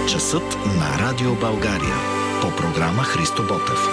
Часът на Радио България. По програма Христо Ботев.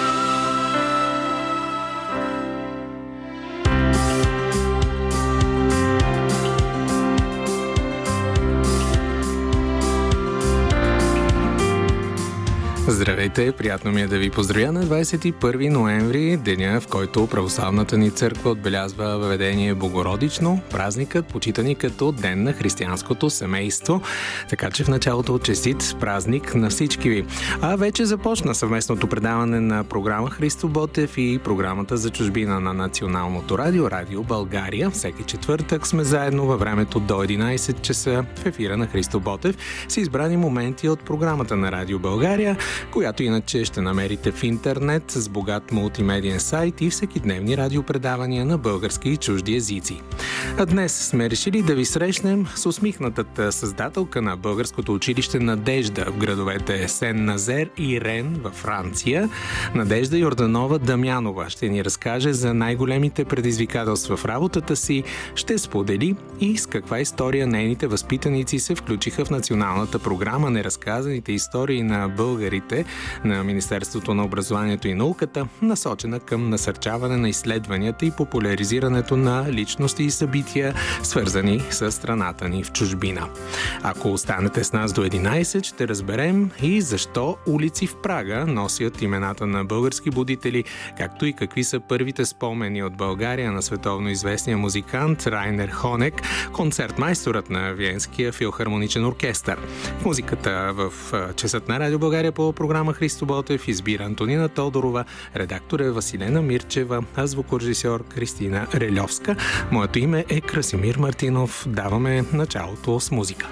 Здравейте, приятно ми е да ви поздравя на 21 ноември, деня, в който Православната ни църква отбелязва въведение Богородично, празникът, почитани като Ден на християнското семейство. Така че в началото честит празник на всички ви. А вече започна съвместното предаване на програма Христо Ботев и програмата за чужбина на Националното радио, Радио България. Всеки четвъртък сме заедно във времето до 11 часа в ефира на Христо Ботев с избрани моменти от програмата на Радио България, която иначе ще намерите в интернет с богат мултимедиен сайт и всекидневни радиопредавания на български и чужди езици. А днес сме решили да ви срещнем с усмихнатата създателка на българското училище Надежда в градовете Сен-Назер и Рен във Франция. Надежда Йорданова Дамянова ще ни разкаже за най-големите предизвикателства в работата си, ще сподели и с каква история нейните възпитаници се включиха в националната програма Неразказаните истории на българите на Министерството на образованието и науката, насочена към насърчаване на изследванията и популяризирането на личности и събития, свързани с страната ни в чужбина. Ако останете с нас до 11, ще разберем и защо улици в Прага носят имената на български будители, както и какви са първите спомени от България на световно известния музикант Райнер Хонек, концертмайсторът на Виенския филхармоничен оркестър. Музиката в часът на Радио България по програма Христо Ботев избира Антонина Тодорова, редактор е Василена Мирчева, а звукорежисьор Кристина Рельовска. Моето име е Красимир Мартинов. Даваме началото с музика.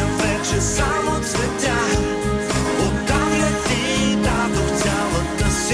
Само цветя, отдавна ти дадох цялата си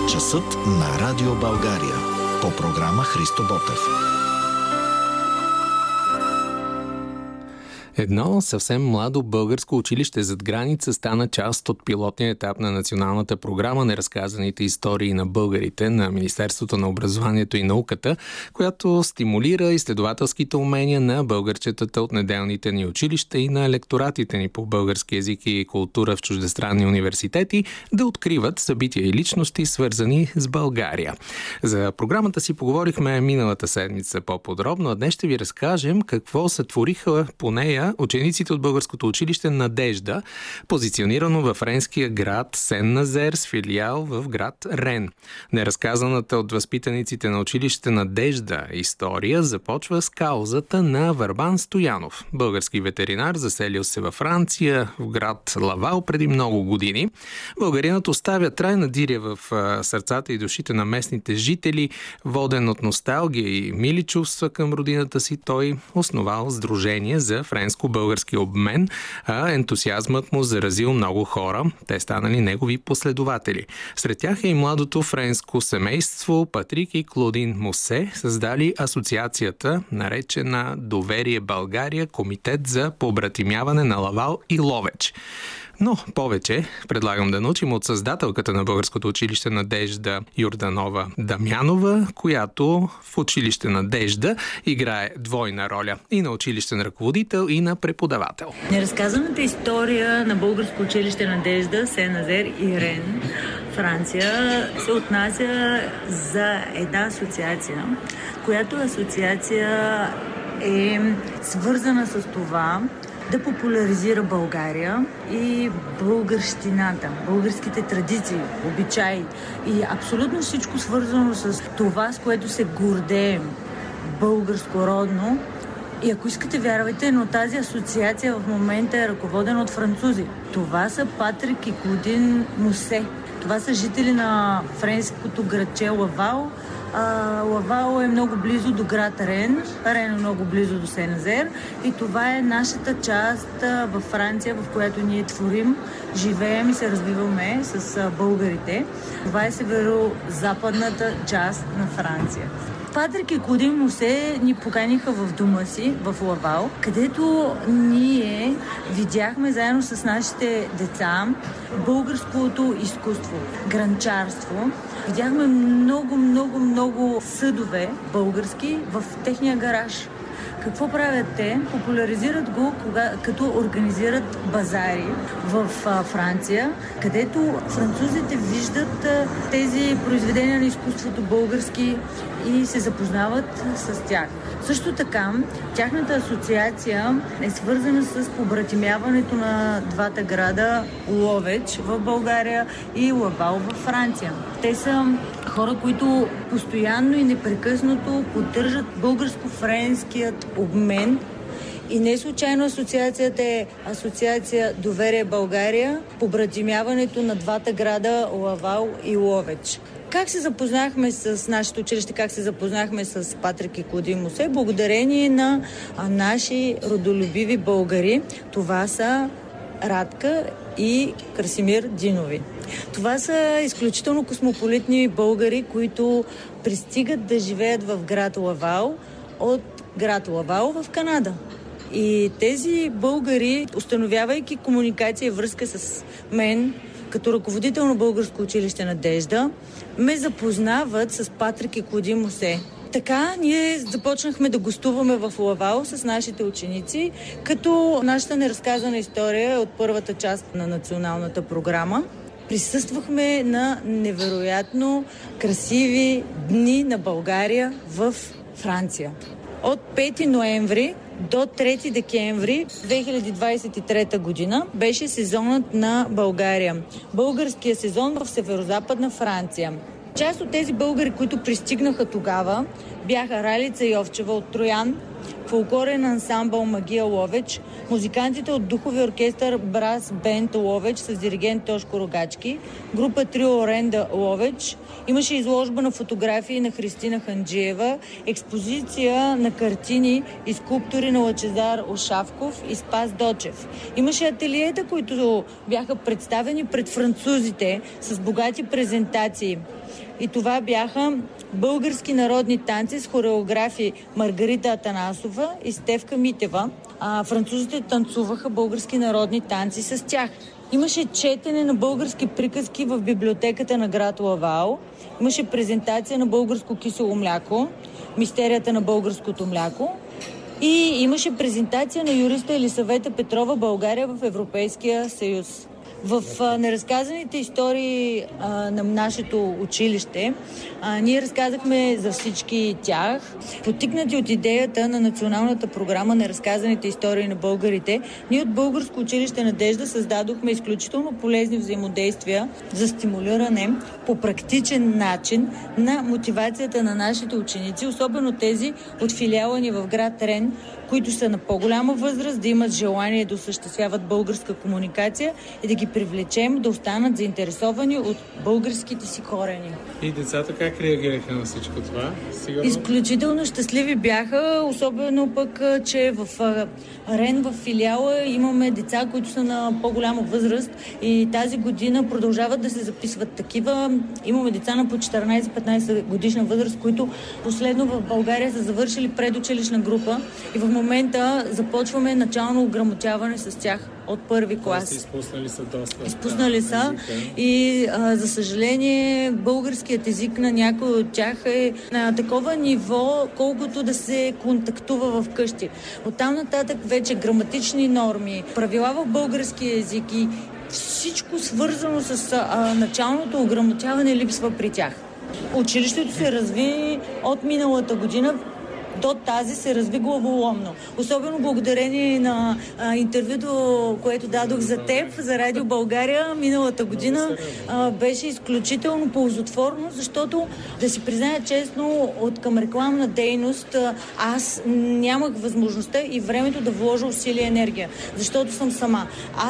Часът на Радио България. По програма Христо Ботев. Едно съвсем младо българско училище зад граница стана част от пилотния етап на националната програма Неразказаните истории на българите на Министерството на образованието и науката, която стимулира изследователските умения на българчетата от неделните ни училища и на лекторатите ни по български език и култура в чуждестранни университети да откриват събития и личности, свързани с България. За програмата си поговорихме миналата седмица по-подробно, а днес ще ви разкажем какво сътвориха по нея учениците от българското училище Надежда, позиционирано във френския град Сен-Назер с филиал в град Рен. Неразказаната от възпитаниците на училище Надежда история започва с каузата на Върбан Стоянов, български ветеринар, заселил се във Франция, в град Лавал преди много години. Българинът оставя трайна диря в сърцата и душите на местните жители. Воден от носталгия и мили чувства към родината си, той основал сдружение за френско-български обмен, а ентусиазмът му заразил много хора. Те станали негови последователи. Сред тях е и младото френско семейство Патрик и Клодин Мусе, създали асоциацията, наречена Доверие България, комитет за побратимяване на Лавал и Ловеч. Но повече предлагам да научим от създателката на българското училище Надежда Йорданова Дамянова, която в училище Надежда играе двойна роля и на училищен ръководител, и на преподавател. Неразказаната история на българско училище Надежда, Сен-Назер и Рен, Франция, се отнася за една асоциация, която асоциация е свързана с това да популяризира България и българщината, българските традиции, обичаи и абсолютно всичко свързано с това, с което се гордеем, българско-родно. И ако искате, вярвайте, но тази асоциация в момента е ръководена от французи. Това са Патрик и Клодин Мусе. Това са жители на френското градче Лавал. Лавал е много близо до град Рен. Рен е много близо до Сен-Назер. И това е нашата част във Франция, в която ние творим, живеем и се развиваме с българите. Това е северо-западната част на Франция. Патрик и Клодин Мусе ни поканиха в дома си, в Лавал, където ние видяхме заедно с нашите деца българското изкуство, гранчарство. Видяхме много съдове български в техния гараж. Какво правят те? Популяризират го, като организират базари в Франция, където французите виждат тези произведения на изкуството български и се запознават с тях. Също така, тяхната асоциация е свързана с побратимяването на двата града Ловеч в България и Лавал във Франция. Те са хора, които постоянно и непрекъснато поддържат българско-френският обмен. И не случайно асоциацията е асоциация Доверие България, побратимяването на двата града Лавал и Ловеч. Как се запознахме с нашето училище, как се запознахме с Патрик и Клодин Мусе? Благодарение на наши родолюбиви българи. Това са Радка и Красимир Динови. Това са изключително космополитни българи, които пристигат да живеят в град Лавал от град Лавал в Канада. И тези българи, установявайки комуникация и връзка с мен, като ръководител на българско училище Надежда, ме запознават с Патрик и Клодин Мусе. Така ние започнахме да гостуваме в Лавал с нашите ученици, като нашата неразказана история е от първата част на националната програма. Присъствахме на невероятно красиви дни на България в Франция. От 5 ноември до 3 декември 2023 година беше сезонът на България. Българския сезон в северо-западна Франция. Част от тези българи, които пристигнаха тогава, бяха Ралица Йовчева от Троян, фолклорен ансамбъл Магия Ловеч, музикантите от духови оркестър Брас Бенд Ловеч с диригент Тошко Рогачки, група Трио Оренда Ловеч. Имаше изложба на фотографии на Христина Ханджиева, експозиция на картини и скулптури на Лъчезар Ошавков и Спас Дочев. Имаше ателиета, които бяха представени пред французите с богати презентации. и това бяха български народни танци с хореографи Маргарита Атанасова и Стефка Митева. Французите танцуваха български народни танци с тях. Имаше четене на български приказки в библиотеката на град Лавал. Имаше презентация на българско кисело мляко, мистерията на българското мляко. И имаше презентация на юриста Елисавета Петрова България в Европейския съюз. В неразказаните истории на нашето училище ние разказахме за всички тях. Потикнати от идеята на националната програма Неразказаните истории на българите, ние от Българско училище Надежда създадохме изключително полезни взаимодействия за стимулиране по практичен начин на мотивацията на нашите ученици, особено тези от филиала ни в град Рен, които са на по-голяма възраст, да имат желание да осъществяват българска комуникация и да ги привлечем да останат заинтересовани от българските си корени. И децата как реагираха на всичко това? Сигурно? Изключително щастливи бяха, особено пък, че в Рен, в филиала имаме деца, които са на по-голяма възраст и тази година продължават да се записват такива. Имаме деца на по 14-15 годишна възраст, които последно в България са завършили предучилищна група и в момента започваме начално ограмотяване с тях от първи клас. Изпуснали са доста. Изпуснали са и за съжаление българският език на някой от тях е на такова ниво, колкото да се контактува вкъщи. Оттам нататък вече граматични норми, правила в български език и всичко свързано с началното ограмотяване липсва при тях. Училището се разви от миналата година до тази се разви главоломно. Особено благодарение на интервюто, което дадох за теб, за Радио България миналата година, беше изключително ползотворно, защото, да си призная честно, от към рекламна дейност аз нямах възможността и времето да вложа усилия и енергия, защото съм сама.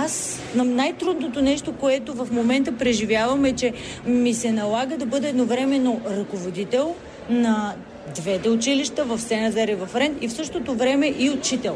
Най-трудното нещо, което в момента преживявам е, че ми се налага да бъда едновременно ръководител на двете училища в Сен-Назер и в Рен и в същото време и учител.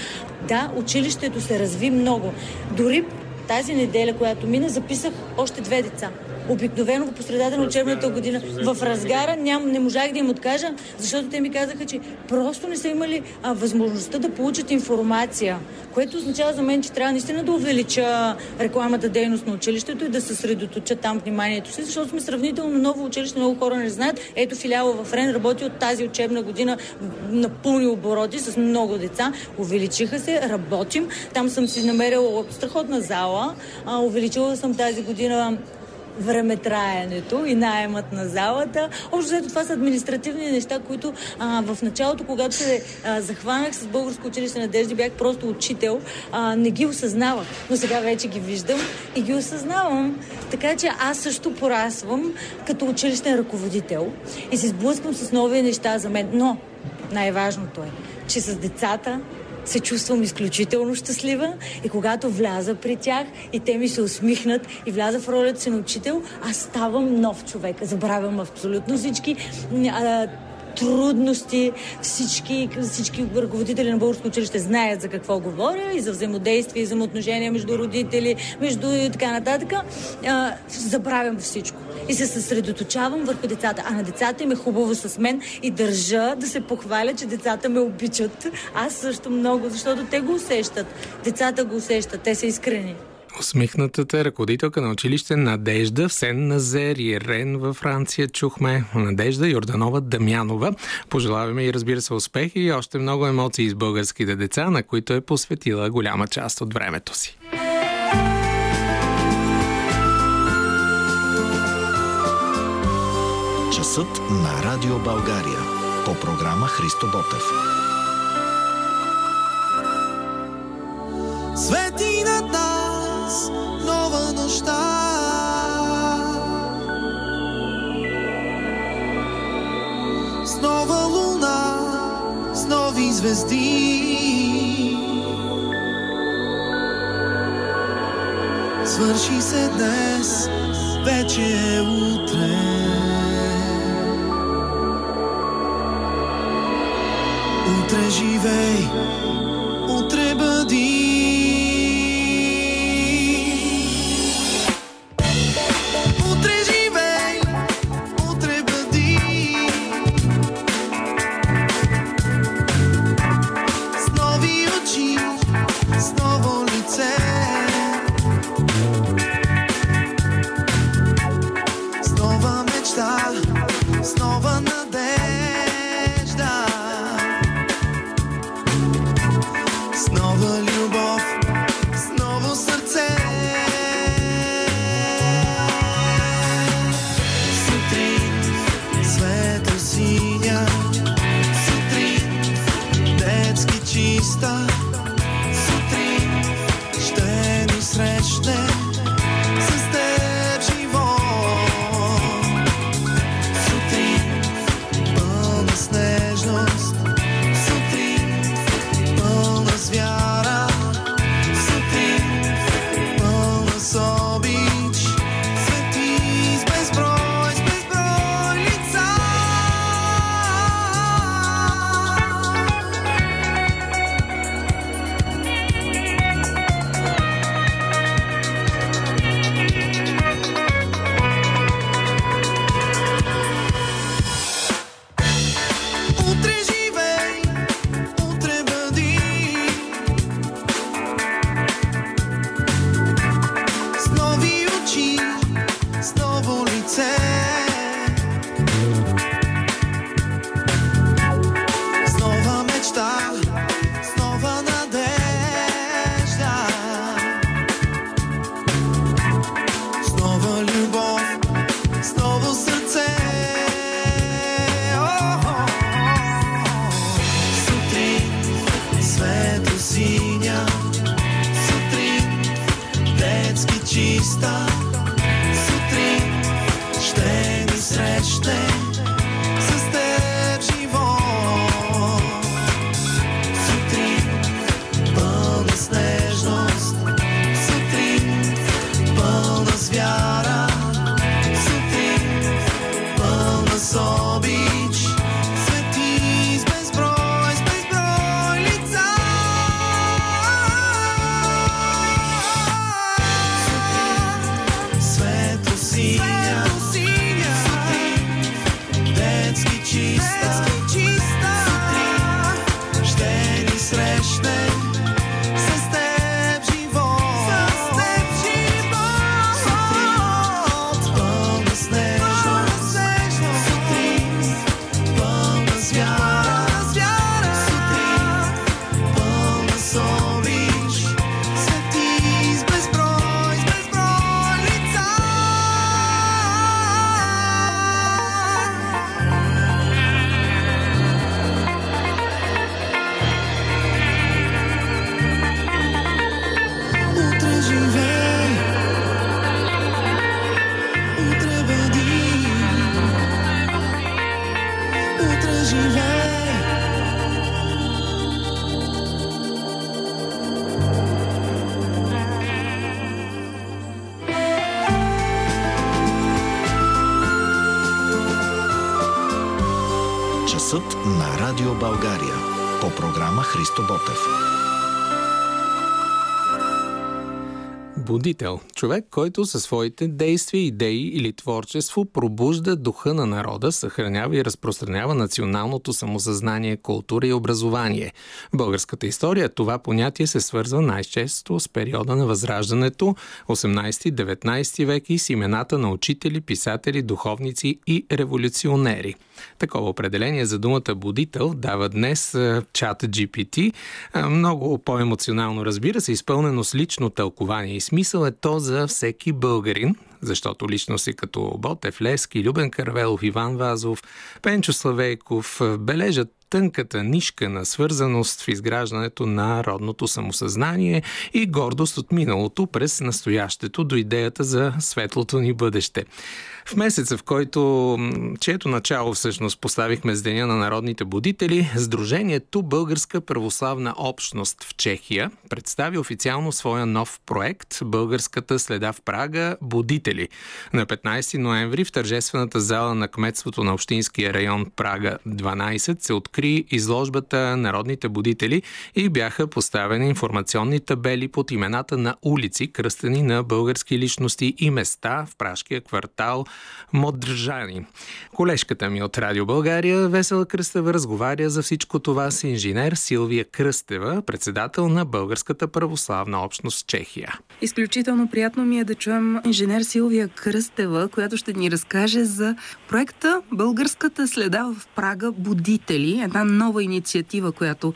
Да, училището се разви много. Дори тази неделя, която мина, записах още 2 деца. Обикновено по средата на учебната година в разгара не можах да им откажа, защото те ми казаха, че просто не са имали възможността да получат информация, което означава за мен, че трябва наистина да увелича рекламата дейност на училището и да съсредоточа там вниманието си, защото сме сравнително ново училище, много хора не знаят. Ето филиала в Рен работи от тази учебна година на пълни обороти с много деца. Увеличиха се, работим. Там съм си намерила страхотна зала. Увеличила съм тази година времетраенето и наемът на залата. Общо това са административни неща, които в началото, когато се захванах с Българско училище Надежда, бях просто учител, не ги осъзнавах. Но сега вече ги виждам и ги осъзнавам. Така че аз също порасвам като училищен ръководител и се сблъсквам с нови неща за мен. Но най-важното е, че с децата се чувствам изключително щастлива и когато вляза при тях и те ми се усмихнат и вляза в ролята си на учител, аз ставам нов човек. Забравям абсолютно всички трудности, всички ръководители на Българско училище знаят за какво говоря и за взаимодействие, и взаимоотношения между родители, между и така нататък. Забравям всичко и се съсредоточавам върху децата. А на децата им е хубаво с мен и държа да се похваля, че децата ме обичат. Аз също много, защото те го усещат. Децата го усещат, те са искрени. Усмихнатата ръководителка на училище Надежда в Сен-Назер и Рен във Франция чухме. Надежда Йорданова Дамянова. Пожелаваме и, разбира се, успех и още много емоции с българските деца, на които е посветила голяма част от времето си. Часът на Радио България. По програма Христо Ботев. Свети над нас нова нощта, с нова луна, с нови звезди. Свърши се днес, вече е утре. Утре живей, утре бъди. Утре живей, утре срещне с теб живот. Сутрин пълна с нежност, сутрин пълна с вяра, сутрин пълна с обич, свети с безброй лица. Сутрин светло синя, сутрин детски чиста, сутрин ще ни срещне с теб живот. Сутрин пълна с нежност, сутрин пълна с вяра, сутрин пълна с обич, свети с безброй лица. Утре живей, утре бъди, утре живей. Часът на Радио България. По програма Христо Ботев. Будител. Човек, който със своите действия, идеи или творчество пробужда духа на народа, съхранява и разпространява националното самосъзнание, култура и образование. В българската история това понятие се свързва най-често с периода на Възраждането, 18-19 век и с имената на учители, писатели, духовници и революционери. Такова определение за думата будител дава днес ChatGPT. Много по-емоционално, разбира се, изпълнено с лично тълкование и смисъл е то за всеки българин, защото личности като Ботев, Левски, Любен Каравелов, Иван Вазов, Пенчо Славейков бележат тънката нишка на свързаност в изграждането на родното самосъзнание и гордост от миналото през настоящето до идеята за светлото ни бъдеще. В месеца, в който, чието начало всъщност поставихме с Деня на народните будители, Сдружението Българска православна общност в Чехия представи официално своя нов проект «Българската следа в Прага – Будители». На 15 ноември в тържествената зала на кметството на общинския район Прага 12 се откри изложбата «Народните будители» и бяха поставени информационни табели под имената на улици, кръстени на български личности и места в пражкия квартал Модржани. Колежката ми от Радио България, Весела Кръстева, разговаря за всичко това с инженер Силвия Кръстева, председател на Българската православна общност в Чехия. Изключително приятно ми е да чуем инженер Силвия Кръстева, която ще ни разкаже за проекта Българската следа в Прага Будители, една нова инициатива, която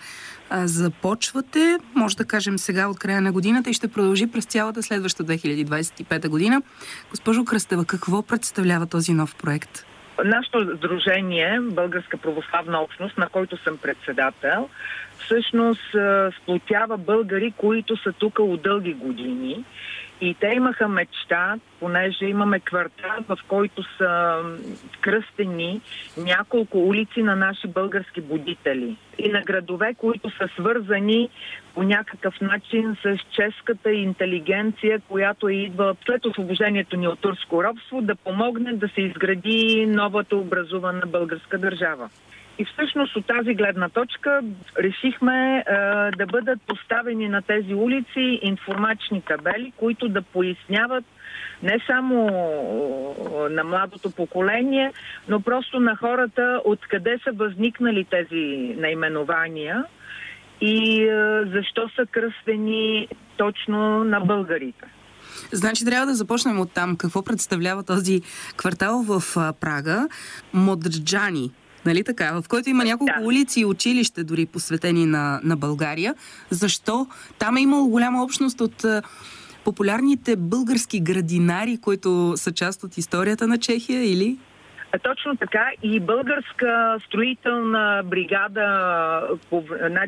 започвате, може да кажем сега от края на годината и ще продължи през цялата следваща 2025 година. Госпожо Кръстева, какво представлява този нов проект? Нашето сдружение, Българска православна общност, на който съм председател, всъщност сплотява българи, които са тук от дълги години. И те имаха мечта, понеже имаме квартал, в който са кръстени няколко улици на наши български будители. И на градове, които са свързани по някакъв начин с чешката интелигенция, която идва след освобождението ни от турско робство, да помогне да се изгради новата образувана българска държава. И всъщност от тази гледна точка решихме да бъдат поставени на тези улици информачни табели, които да поясняват не само на младото поколение, но просто на хората откъде са възникнали тези наименования и защо са кръстени точно на българите. Значи трябва да започнем от там. Какво представлява този квартал в Прага? Модрджани. Нали така? В който има няколко улици и училище, дори посветени на България. Защо? Там е имало голяма общност от популярните български градинари, които са част от историята на Чехия, или? Точно така. И българска строителна бригада в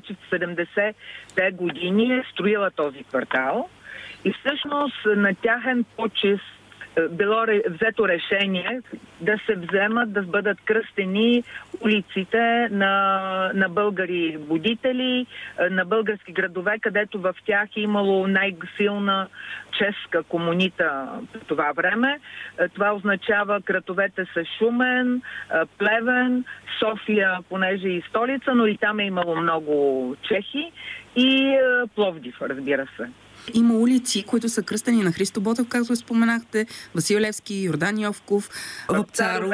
70-те години е строила този квартал. И всъщност на тяхен почест било взето решение да се вземат, да бъдат кръстени улиците на българи будители, на български градове, където в тях е имало най-силна чешка комунита по това време. Това означава градовете са Шумен, Плевен, София, понеже и столица, но и там е имало много чехи, и Пловдив, разбира се. Има улици, които са кръстени на Христо Ботев, както споменахте, Васил Левски, Йордан Йовков, Вапцаров.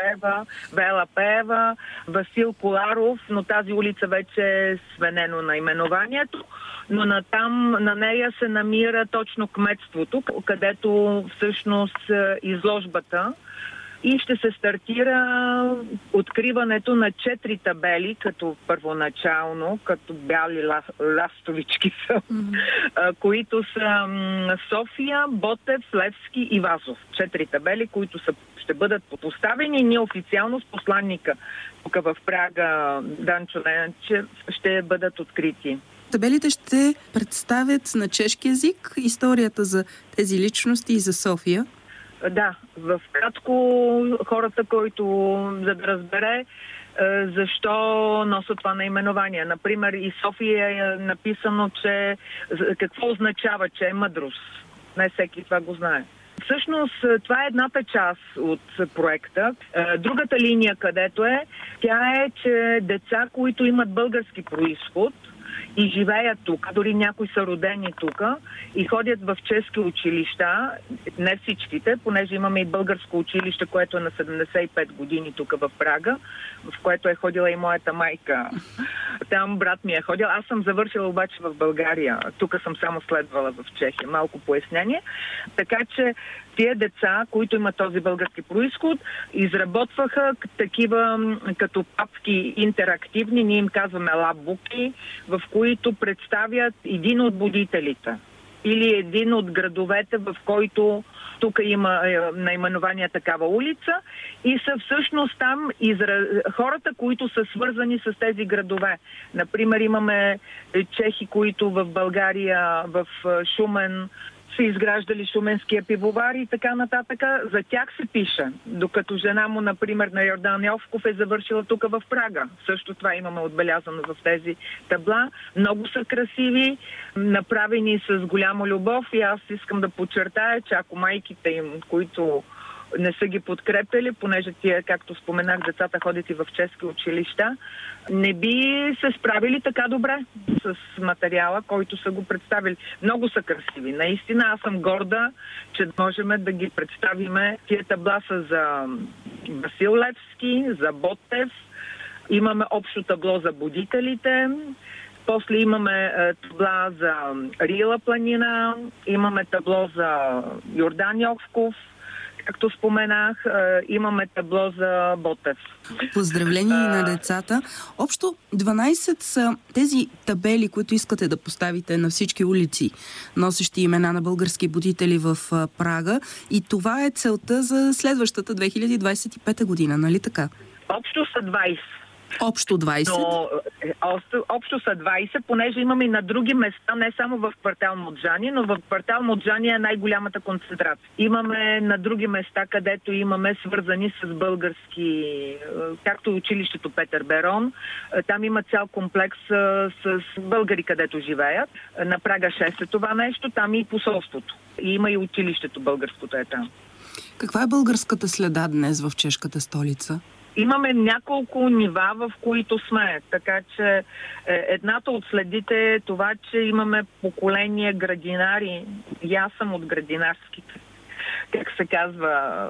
Вела Пеева, Васил Коларов, но тази улица вече е сменено наименованието. Но на нея се намира точно кметството, където всъщност изложбата, и ще се стартира откриването на 4 табели, като първоначално, като бяли ластовички са, които са София, Ботев, Левски и Вазов. 4 табели, които ще бъдат поставени. Ние официално с посланника тук в Прага Данчо Ленчев ще бъдат открити. Табелите ще представят на чешки език историята за тези личности и за София. Да, в кратко хората, който за да разбере защо носят това наименование. Например, и София е написано, че какво означава, че е мъдрост. Не всеки това го знае. Всъщност, това е едната част от проекта. Другата линия, където тя е, че деца, които имат български произход и живеят тук, дори някои са родени тук и ходят в чешки училища, не всичките, понеже имаме и българско училище, което е на 75 години тук в Прага, в което е ходила и моята майка. Там брат ми е ходил. Аз съм завършила обаче в България. Тук съм само следвала в Чехия. Малко пояснение. Така че тия деца, които имат този български произход, изработваха такива като папки интерактивни, ние им казваме лабуки, в които представят един от будителите или един от градовете, в който тук има наименование такава улица, и са всъщност там хората, които са свързани с тези градове. Например, имаме чехи, които в България, в Шумен, са изграждали шуменския пивовар и така нататък. За тях се пише. Докато жена му, например, на Йордан Йовков е завършила тук в Прага. Също това имаме отбелязано в тези табла. Много са красиви, направени с голяма любов, и аз искам да подчертая, че ако майките им, които не са ги подкрепили, понеже тия, както споменах, децата ходят и в чешки училища, не би се справили така добре с материала, който са го представили. Много са красиви. Наистина, аз съм горда, че можем да ги представиме. Тия табла са за Васил Левски, за Ботев. Имаме общо табло за будителите. После имаме табла за Рила планина. Имаме табло за Йордан Йовков. Както споменах, имаме табло за Ботев. Поздравления на децата. Общо 12 са тези табели, които искате да поставите на всички улици, носещи имена на български будители в Прага. И това е целта за следващата 2025 година, нали така? Общо са 20. Общо 20? Но, общо са 20, понеже имаме и на други места, не само в квартал Моджани, но в квартал Моджани е най-голямата концентрация. Имаме на други места, където имаме свързани с български, както училището Петър Берон. Там има цял комплекс с българи, където живеят. На Прага 6 е това нещо, там и посолството. И има и училището българското е там. Каква е българската следа днес в чешката столица? Имаме няколко нива, в които сме. Така че едната от следите е това, че имаме поколение градинари. И аз съм от градинарските, как се казва,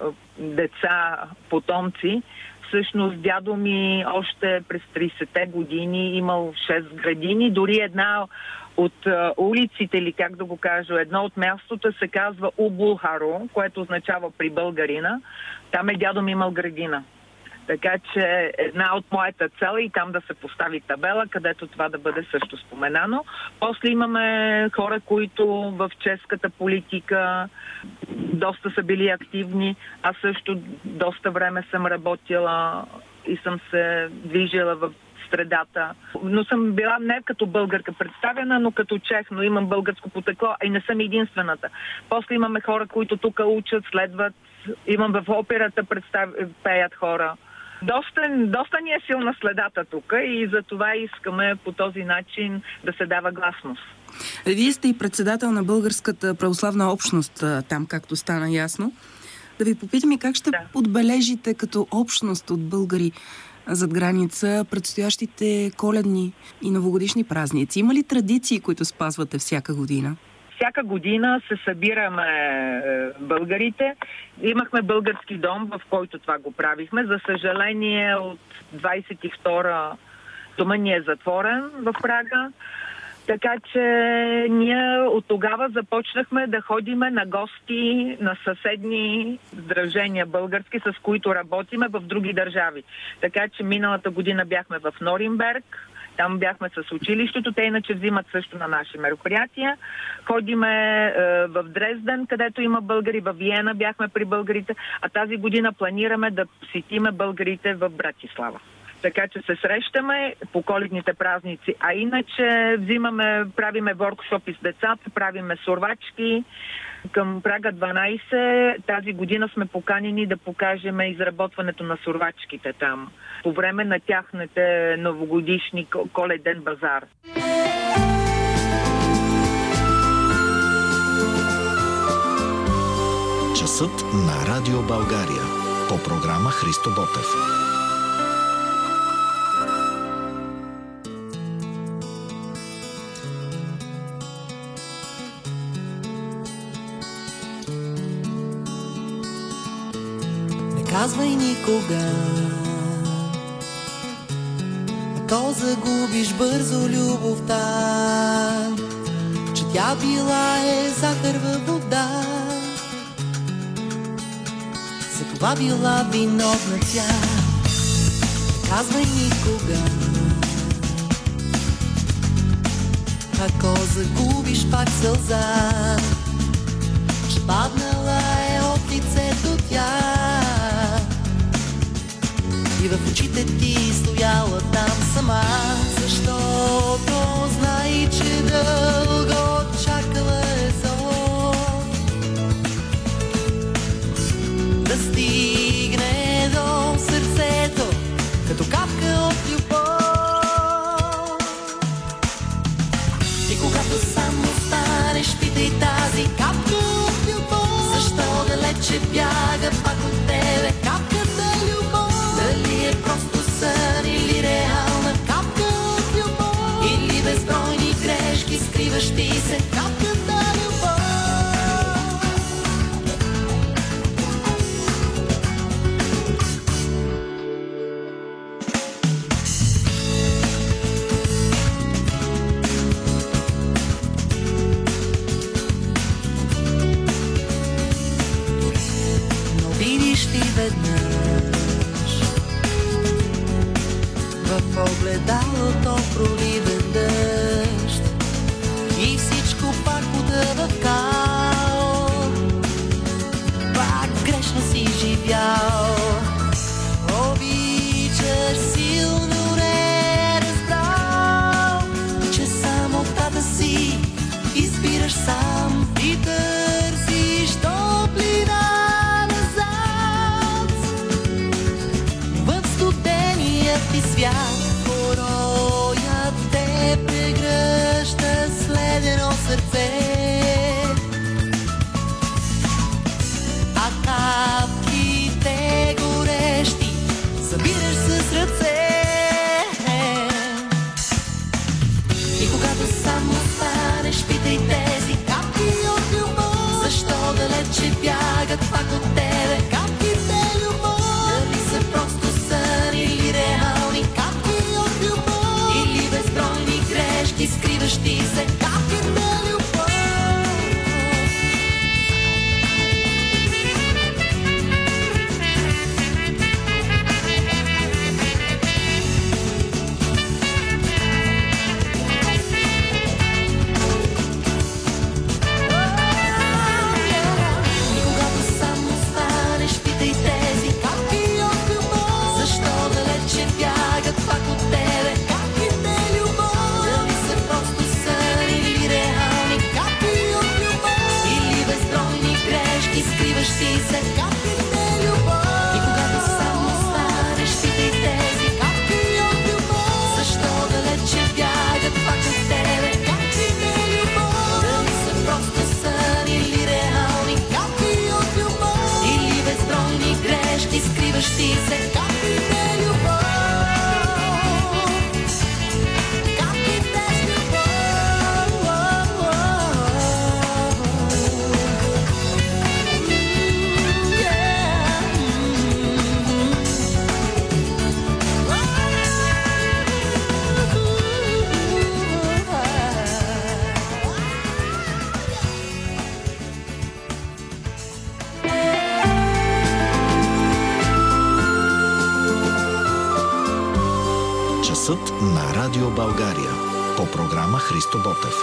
деца, потомци. Всъщност дядо ми още през 30-те години имал 6 градини. Дори една от улиците, или как да го кажа, едно от мястото се казва Убулхаро, което означава при българина. Там дядо ми имал градина. Така че една от моята цел е и там да се постави табела, където това да бъде също споменано. После имаме хора, които в чешката политика доста са били активни. Аз също доста време съм работила и съм се движила в средата. Но съм била не като българка представена, но като чех, но имам българско потекло, и не съм единствената. После имаме хора, които тук учат, следват. Имам в операта пеят хора. Доста ни е силна следата тук и за това искаме по този начин да се дава гласност. Вие сте и председател на Българската православна общност там, както стана ясно. Да ви попитам и как ще отбележите като общност от българи зад граница предстоящите коледни и новогодишни празници? Има ли традиции, които спазвате всяка година? Всяка година се събираме българите. Имахме български дом, в който това го правихме. За съжаление, от 22-а дома ни е затворен в Прага. Така че ние от тогава започнахме да ходиме на гости на съседни сдружения български, с които работиме в други държави. Така че миналата година бяхме в Норинберг, там бяхме с училището, те иначе взимат също на наши мероприятия. Ходиме в Дрезден, където има българи, в Виена бяхме при българите, а тази година планираме да посетиме българите в Братислава. Така че се срещаме по коледните празници. А иначе правиме воркшопи с децата, правиме сурвачки. Към Прага 12 тази година сме поканени да покажем изработването на сурвачките там по време на тяхните новогодишни коледен базар. Часът на Радио България по програма Христо Ботев. Казвай никога, ако загубиш бързо любовта, че тя била е захар във вода. Затова била виновна тя. Казвай никога, ако загубиш пак сълза, че паднала е от лицето тя. И в очите ти стояла там сама, защото знай, че дълго чакала е зор да стигне до сърцето, като капка от любов. И когато сам останеш, питай тази капка от любов, защо далече бяга пак от тебе капката любов. Дали е просто сън или реална капка от любов, или безбройни грешки, скриващи се капката любов. Но видиш ли веднъж в огледалото проливен дъжд и всичко пак потъва в кал, пак грешно си живял. Обичаш силно, не разбрал, че самотата си избираш сам и търсиш топлина назад в студения ти свят. Пороят те прегръща следено сърце, а капките горещи събираш с ръце. И когато сам останеш, питай тези капки от любов, защо далече бягат пак от тебе капките любов. Дали са просто сън или реални капки от любов, или безбройни грешки, скриващи се капките любов. Часът на Радио България. По програма Христо Ботев.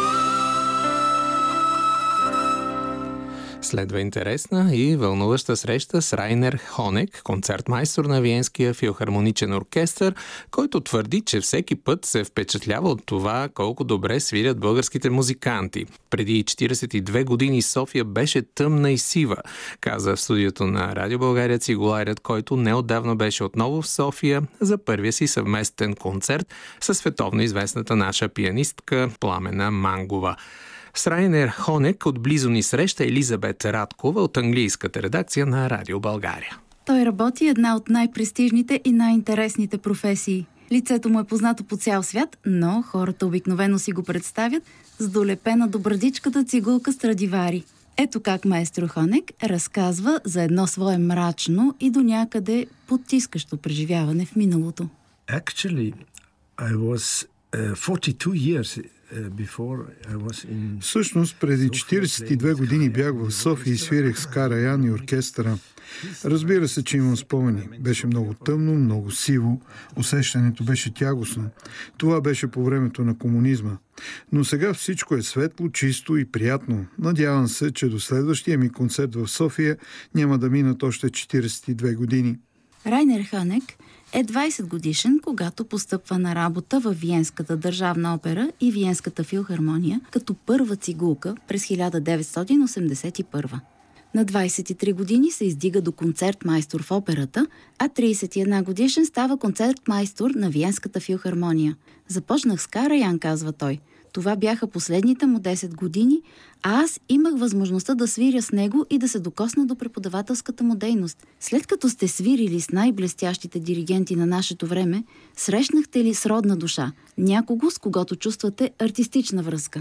Следва интересна и вълнуваща среща с Райнер Хонек, концертмайстор на Виенския филхармоничен оркестър, който твърди, че всеки път се впечатлява от това колко добре свирят българските музиканти. Преди 42 години София беше тъмна и сива, каза в студиото на Радио България цигуларят, който неотдавна беше отново в София за първия си съвместен концерт със световно известната наша пианистка Пламена Мангова. С Райнер Хонек отблизо ни среща Елизабет Радкова от английската редакция на Радио България. Той работи една от най-престижните и най-интересните професии. Лицето му е познато по цял свят, но хората обикновено си го представят с долепена до брадичката цигулка Страдивари. Ето как маестро Хонек разказва за едно свое мрачно и до някъде потискащо преживяване в миналото. Actually, I was 42 years Всъщност, преди 42 години бях в София и свирех с Караян и оркестъра. Разбира се, че имам спомени. Беше много тъмно, много сиво. Усещането беше тягостно. Това беше по времето на комунизма. Но сега всичко е светло, чисто и приятно. Надявам се, че до следващия ми концерт в София няма да минат още 42 години. Райнер Хонек е 20 годишен, когато постъпва на работа във Виенската държавна опера и Виенската филхармония като първа цигулка през 1981. На 23 години се издига до концертмайстор в операта, а 31 годишен става концертмайстор на Виенската филхармония. Започнах с Караян, казва той. Това бяха последните му 10 години, а аз имах възможността да свиря с него и да се докосна до преподавателската му дейност. След като сте свирили с най-блестящите диригенти на нашето време, срещнахте ли сродна душа? Някого, с когото чувствате артистична връзка?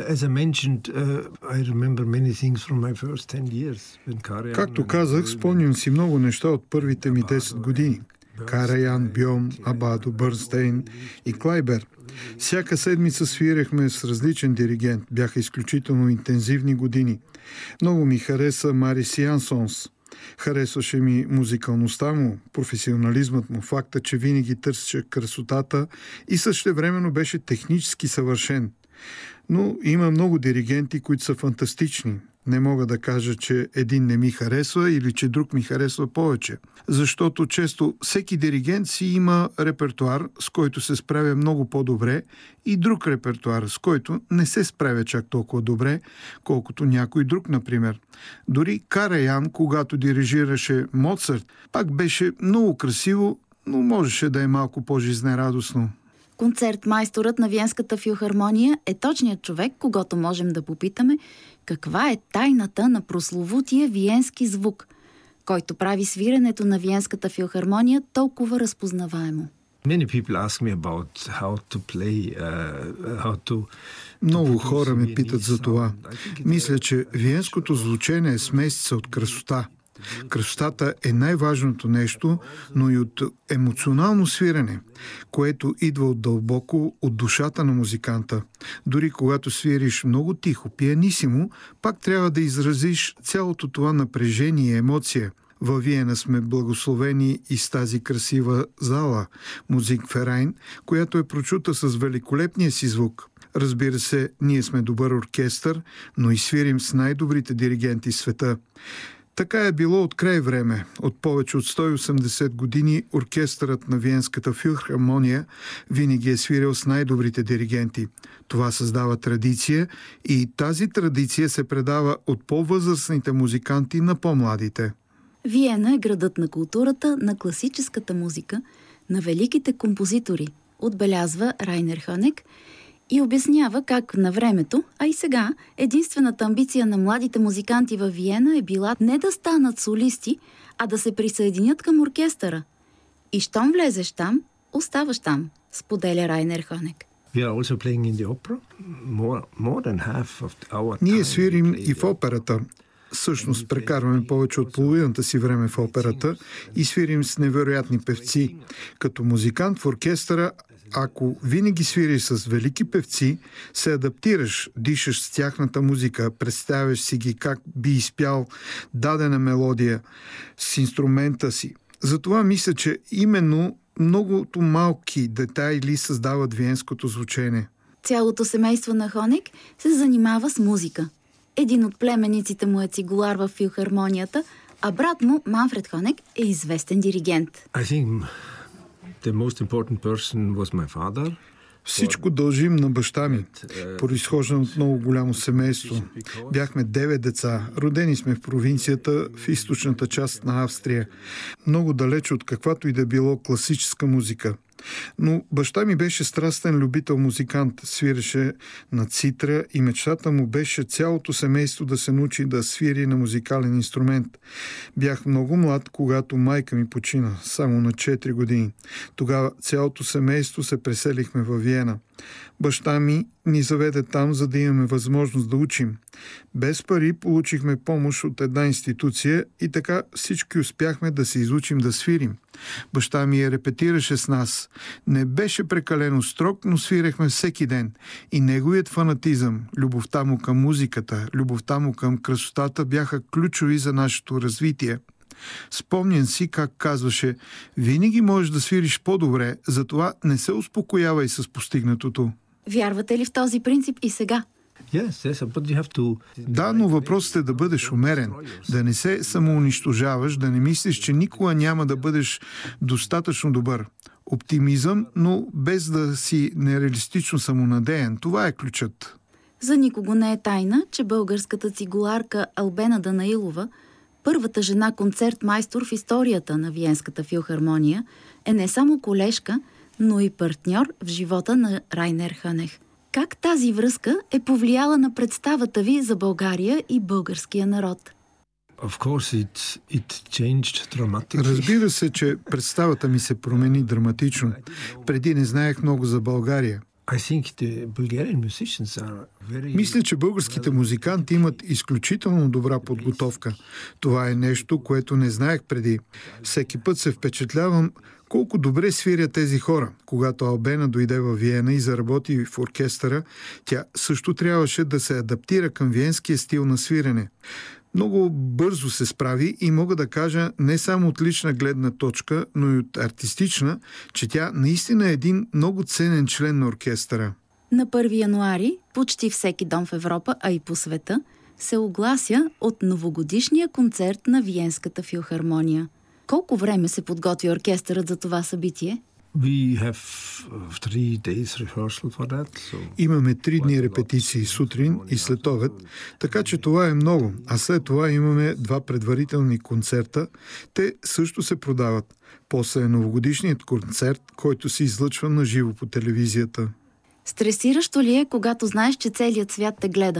Както казах, спомням си много неща от първите ми 10 години. Караян, Бьом, Абадо, Бърнстейн и Клайбер. Всяка седмица свирехме с различен диригент. Бяха изключително интензивни години. Много ми хареса Марис Янсонс. Харесваше ми музикалността му, професионализмът му, факта, че винаги търсеше красотата и същевременно беше технически съвършен. Но има много диригенти, които са фантастични. Не мога да кажа, че един не ми харесва или че друг ми харесва повече. Защото често всеки диригент си има репертуар, с който се справя много по-добре, и друг репертуар, с който не се справя чак толкова добре, колкото някой друг, например. Дори Караян, когато дирижираше Моцарт, пак беше много красиво, но можеше да е малко по-жизнерадостно. Концертмайсторът на Виенската филхармония е точният човек, когото можем да попитаме каква е тайната на прословутия виенски звук, който прави свиренето на Виенската филхармония толкова разпознаваемо. Много хора ме питат за това. Мисля, че виенското звучене е смесица от красота. Красотата е най-важното нещо, но и от емоционално свирене, което идва от дълбоко, от душата на музиканта. Дори когато свириш много тихо, пианисимо, пак трябва да изразиш цялото това напрежение и емоция. Във Виена сме благословени и с тази красива зала, Музикферайн, която е прочута с великолепния си звук. Разбира се, ние сме добър оркестър, но и свирим с най-добрите диригенти в света. Така е било от край време. От повече от 180 години оркестърът на Виенската филхармония винаги е свирил с най-добрите диригенти. Това създава традиция и тази традиция се предава от по-възрастните музиканти на по-младите. Виена е градът на културата, на класическата музика, на великите композитори, отбелязва Райнер Хонек и обяснява как на времето, а и сега, единствената амбиция на младите музиканти във Виена е била не да станат солисти, а да се присъединят към оркестъра. И щом влезеш там, оставаш там, споделя Райнер Хонек. Ние свирим и в операта. Всъщност прекарваме повече от половината си време в операта и свирим с невероятни певци. Като музикант в оркестъра, ако винаги свириш с велики певци, се адаптираш, дишаш с тяхната музика, представяш си ги как би изпял дадена мелодия с инструмента си. Затова мисля, че именно многото малки детайли създават виенското звучене. Цялото семейство на Хонек се занимава с музика. Един от племениците му е цигулар в филхармонията, а брат му, Манфред Хонек, е известен диригент. I think the most important person was my father. Всичко дължим на баща ми. Произхождам от много голямо семейство. Бяхме 9 деца. Родени сме в провинцията, в източната част на Австрия. Много далеч от каквато и да било класическа музика. Но баща ми беше страстен любител музикант, свиреше на цитра и мечтата му беше цялото семейство да се научи да свири на музикален инструмент. Бях много млад, когато майка ми почина, само на 4 години. Тогава цялото семейство се преселихме във Виена. Баща ми ни заведе там, за да имаме възможност да учим. Без пари получихме помощ от една институция и така всички успяхме да се изучим да свирим. Баща ми я репетираше с нас. Не беше прекалено строг, но свирехме всеки ден. И неговият фанатизъм, любовта му към музиката, любовта му към красотата бяха ключови за нашето развитие. Спомням си как казваше: винаги можеш да свириш по-добре, затова не се успокоявай с постигнатото. Вярвате ли в този принцип и сега? Да, но въпросът е да бъдеш умерен, да не се самоунищожаваш, да не мислиш, че никога няма да бъдеш достатъчно добър. Оптимизъм, но без да си нереалистично самонадеян. Това е ключът. За никого не е тайна, че българската цигуларка Албена Данаилова, първата жена концертмайстор в историята на Виенската филхармония, е не само колежка, но и партньор в живота на Райнер Хънех. Как тази връзка е повлияла на представата ви за България и българския народ? Разбира се, че представата ми се промени драматично. Преди не знаех много за България. Мисля, че българските музиканти имат изключително добра подготовка. Това е нещо, което не знаех преди. Всеки път се впечатлявам колко добре свирят тези хора. Когато Албена дойде във Виена и заработи в оркестъра, тя също трябваше да се адаптира към виенския стил на свирене. Много бързо се справи и мога да кажа не само от лична гледна точка, но и от артистична, че тя наистина е един много ценен член на оркестъра. На 1 януари почти всеки дом в Европа, а и по света, се оглася от новогодишния концерт на Виенската филхармония. Колко време се подготви оркестърът за това събитие? Имаме 3 дни репетиции сутрин и след обед, така че това е много. А след това имаме 2 предварителни концерта. Те също се продават. После е новогодишният концерт, който се излъчва на живо по телевизията. Стресиращо ли е, когато знаеш, че целият свят те гледа?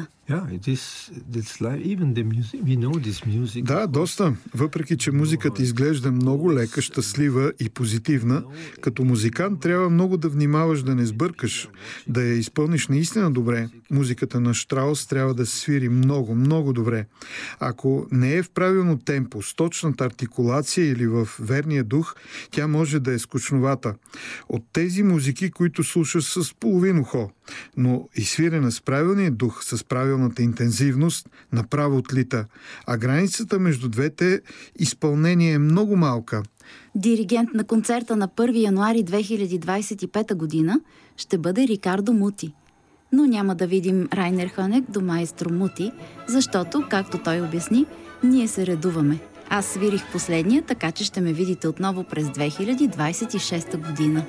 Да, доста. Въпреки че музиката изглежда много лека, щастлива и позитивна, като музикант трябва много да внимаваш да не сбъркаш, да я изпълниш наистина добре. Музиката на Штраус трябва да се свири много, много добре. Ако не е в правилно темпо, с точната артикулация или в верния дух, тя може да е скучновата. От тези музики, които слушаш с половин ухо, но и свирена с правилния дух, с правилната интензивност, направо отлита. А границата между двете изпълнение е много малка. Диригент на концерта на 1 януари 2025 година ще бъде Рикардо Мути. Но няма да видим Райнер Хънек до маестро Мути, защото, както той обясни, ние се редуваме. Аз свирих последния, така че ще ме видите отново през 2026 година.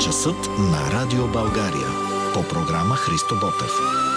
Часът на Радио България по програма Христо Ботев.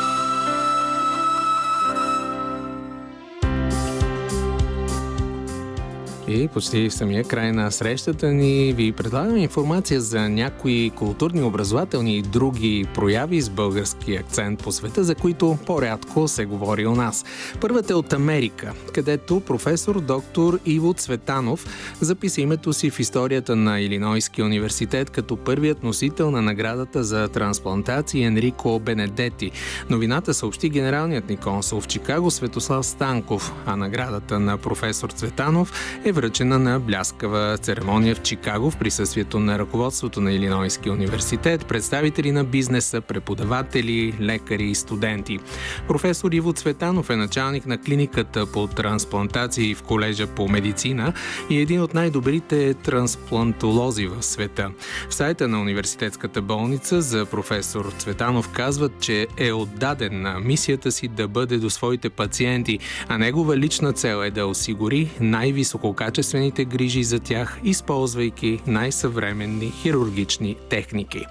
И почти в самия край на срещата ни ви предлагаме информация за някои културни, образователни и други прояви с български акцент по света, за които по-рядко се говори у нас. Първата е от Америка, където професор доктор Иво Цветанов записа името си в историята на Илинойския университет като първият носител на наградата за трансплантации Енрико Бенедети. Новината съобщи генералният ни консул в Чикаго Светослав Станков, а наградата на професор Цветанов е връчена на бляскава церемония в Чикаго в присъствието на ръководството на Илинойския университет, представители на бизнеса, преподаватели, лекари и студенти. Професор Иво Цветанов е началник на клиниката по трансплантации в колежа по медицина и един от най-добрите трансплантолози в света. В сайта на университетската болница за професор Цветанов казват, че е отдаден на мисията си да бъде до своите пациенти, а негова лична цел е да осигури най-висококачествените грижи за тях, използвайки най-съвременни хирургични техники.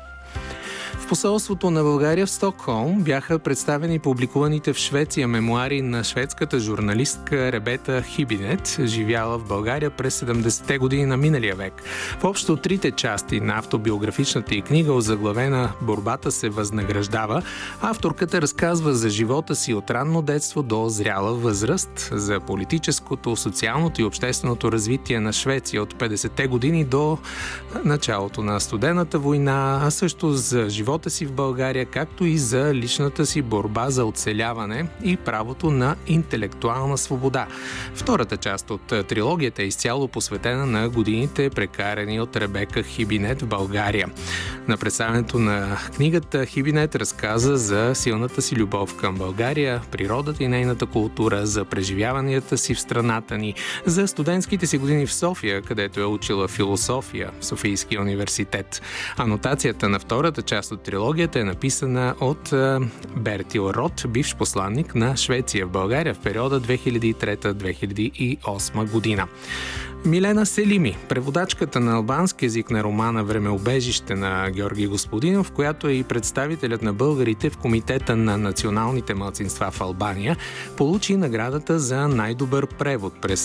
В посолството на България в Стокхолм бяха представени публикуваните в Швеция мемуари на шведската журналистка Ребета Хибинет, живяла в България през 70-те години на миналия век. В общо 3 части на автобиографичната й книга, озаглавена "Борбата се възнаграждава", авторката разказва за живота си от ранно детство до зряла възраст, за политическото, социалното и общественото развитие на Швеция от 50-те години до началото на студената война, а също за живота си в България, както и за личната си борба за оцеляване и правото на интелектуална свобода. Втората част от трилогията е изцяло посветена на годините, прекарани от Ребека Хибинет в България. На представянето на книгата Хибинет разказа за силната си любов към България, природата и нейната култура, за преживяванията си в страната ни, за студентските си години в София, където е учила философия в Софийския университет. Анотацията на втората част от трилогията е написана от Бертил Рот, бивш посланник на Швеция в България в периода 2003-2008 година. Милена Селими, преводачката на албански език на романа "Времеубежище" на Георги Господинов, която е и представителят на българите в Комитета на националните малцинства в Албания, получи наградата за най-добър превод през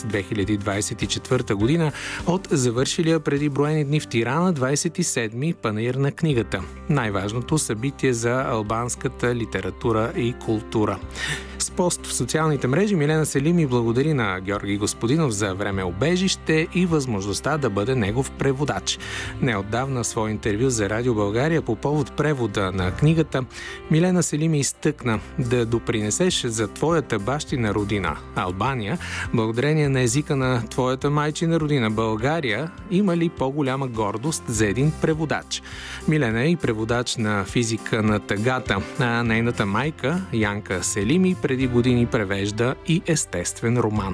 2024 година от завършилия преди броени дни в Тирана 27-ми панаир на книгата. Най-важното събитие за албанската литература и култура. С пост в социалните мрежи Милена Селими благодари на Георги Господинов за "Времеубежище" и възможността да бъде негов преводач. Неотдавна в свое интервю за Радио България по повод превода на книгата, Милена Селими изтъкна: "Да допринесеш за твоята бащина родина, Албания, благодарение на езика на твоята майчина родина, България, има ли по-голяма гордост за един преводач?" Милена е и преводач на "Физика на тъгата", а нейната майка, Янка Селими, преди години превежда и естествен роман.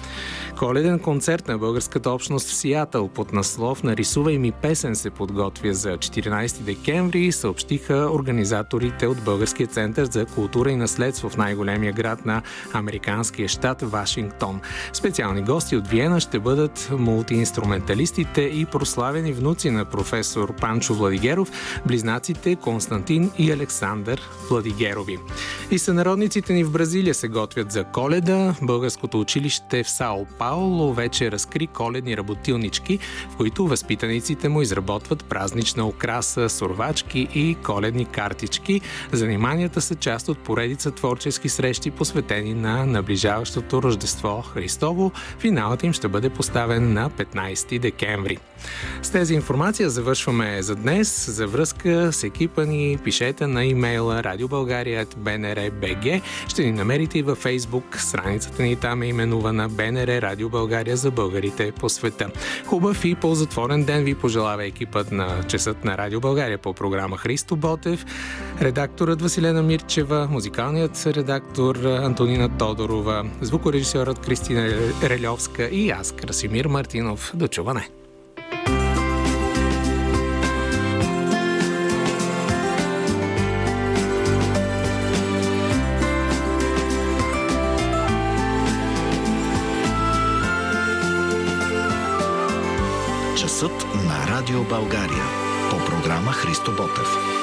Коледен концерт на българската общност в Сиатъл под наслов "Нарисувай ми песен" се подготвя за 14 декември, съобщиха организаторите от Българския център за култура и наследство в най-големия град на американския щат Вашингтон. Специални гости от Виена ще бъдат мултиинструменталистите и прославени внуци на професор Панчо Владигеров, близнаците Константин и Александър Владигерови. И сънародниците ни в Бразилия се готвят за Коледа. Българското училище в Сао Пауло вече разкри коледни работилнички, в които възпитаниците му изработват празнична украса, сурвачки и коледни картички. Заниманията са част от поредица творчески срещи, посветени на наближаващото Рождество Христово. Финалът им ще бъде поставен на 15 декември. С тези информация завършваме за днес. За връзка с екипа ни пишете на имейла radiobulgaria@bnr.bg. Ще ни намерите и във Фейсбук. Страницата ни там е именувана "БНР Радио България за българите по света". Хубав и ползотворен ден ви пожелава екипът на Часът на Радио България по програма Христо Ботев, редакторът Василена Мирчева, музикалният редактор Антонина Тодорова, звукорежисьорът Кристина Рельовска и аз, Красимир Мартинов. До чуване! Часът на Радио България по програма програма Христо Ботев.